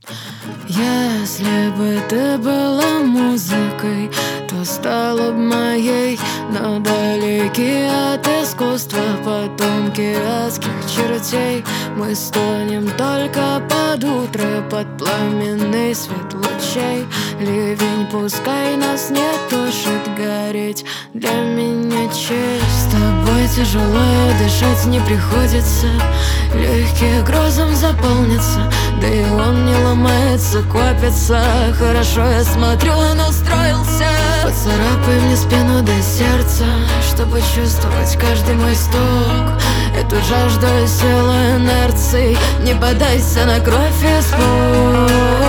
Если бы ты была музыкой, то стала б моей. Но далеки от искусства потомки адских чертей. Мы стонем только под утро, под пламенный свет лучей. Ливень пускай нас не тушит, гореть для меня честь. С тобой тяжело дышать не приходится, легкие грозом заполнятся, да и он не ломается, копится. Хорошо, я смотрю, он устроился. Поцарапай мне спину до сердца, чтобы чувствовать каждый мой стук. Эту жажду и силу инерции, не поддайся на кровь и испуга.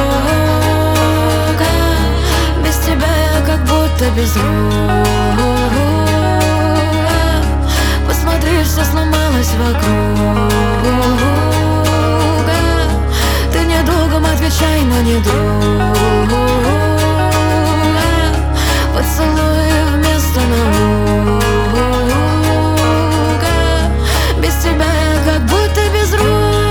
Без тебя я как будто без рук. Посмотри, все сломалось вокруг. Ты недолгом отвечай, но не друг. Поцелуй вместо наук. Без тебя я как будто без рук.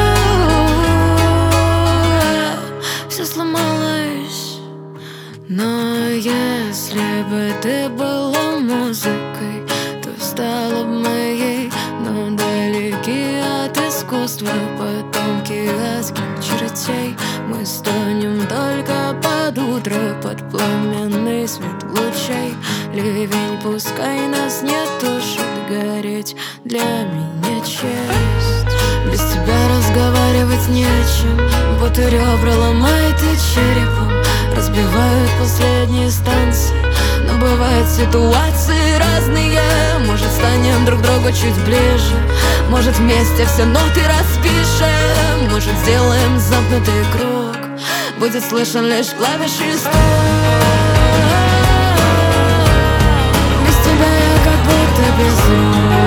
Все сломалось. Но если бы ты была музыкой, то стала бы моей. Но далеки от искусства потомки адских чертей. Мы стонем только под утро, под пламенный свет лучей. Ливень пускай нас не тушит, гореть для меня честь. Без тебя разговаривать не о чем, будто ребра ломает и черепом разбивают последние станции. Но бывают ситуации разные. Может, станем друг другу чуть ближе, может, вместе все ноты распишем, может, сделаем замкнутый круг, будет слышен лишь клавиши стук. Без тебя я как будто без рук.